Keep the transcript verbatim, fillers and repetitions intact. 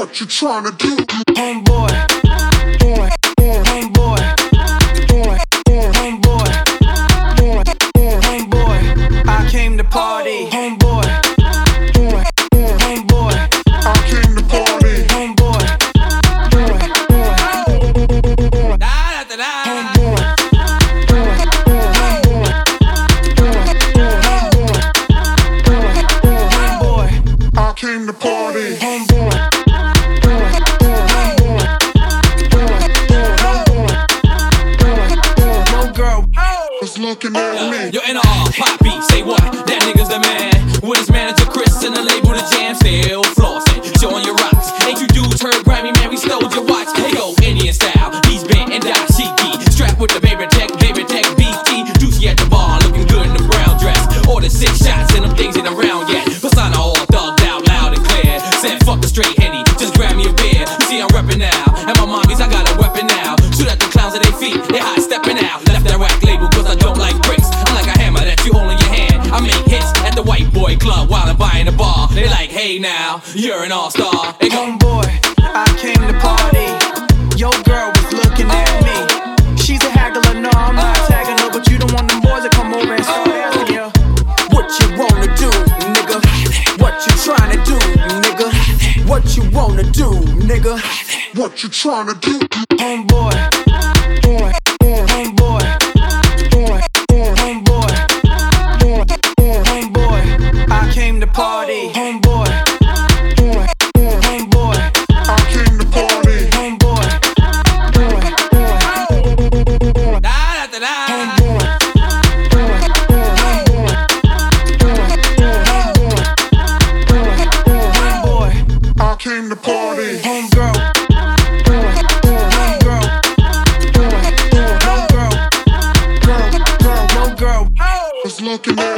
What you tryna do? Homeboy, boy, homeboy, boy, homeboy, boy, homeboy. I came to party. Homeboy, boy, homeboy. I came to party. Homeboy, boy, homeboy. Homeboy, homeboy. I came to party. Homeboy. Was looking at me. Yo, N R, Poppy, say what? That nigga's the man. With his manager Chris and the label The Jam, still flossing, showing your rocks. Ain't you dudes heard Grammy, man, we stole your watch. Hey go, Indian style, he's bent and dashiki. Strapped with the baby tech, baby tech, B T. Juicy at the bar, looking good in the brown dress. Ordered six shots and them things ain't around yet. Persona all thugged out, loud and clear. Said fuck the straight Henny, just grab me a beer. You see I'm reppin' now, and my mommies, I got a weapon now. Shoot at the clowns at their feet, they hot stepping out. Left that whack label cause I don't like bricks. I'm like a hammer that you hold in your hand. I make hits at the white boy club while I'm buying a bar. They like, hey now, you're an all-star. Hey, homeboy, I came to party. Your girl was looking at me. She's a haggler, no, I'm not tagging her, but you don't want them boys to come over and start asking you what you wanna do, nigga. What you tryna do, nigga. What you wanna do, nigga. What you tryna do? Homeboy, boy, homeboy, boy, homeboy, boy, homeboy. I came to party. Homeboy, boy, homeboy. I came to party. Homeboy, boy, boy, da da da. homeboy, boy, homeboy, boy, homeboy. I came to party. Homegirl, boy, homegirl, boy, homegirl, girl, girl, no girl. Was looking at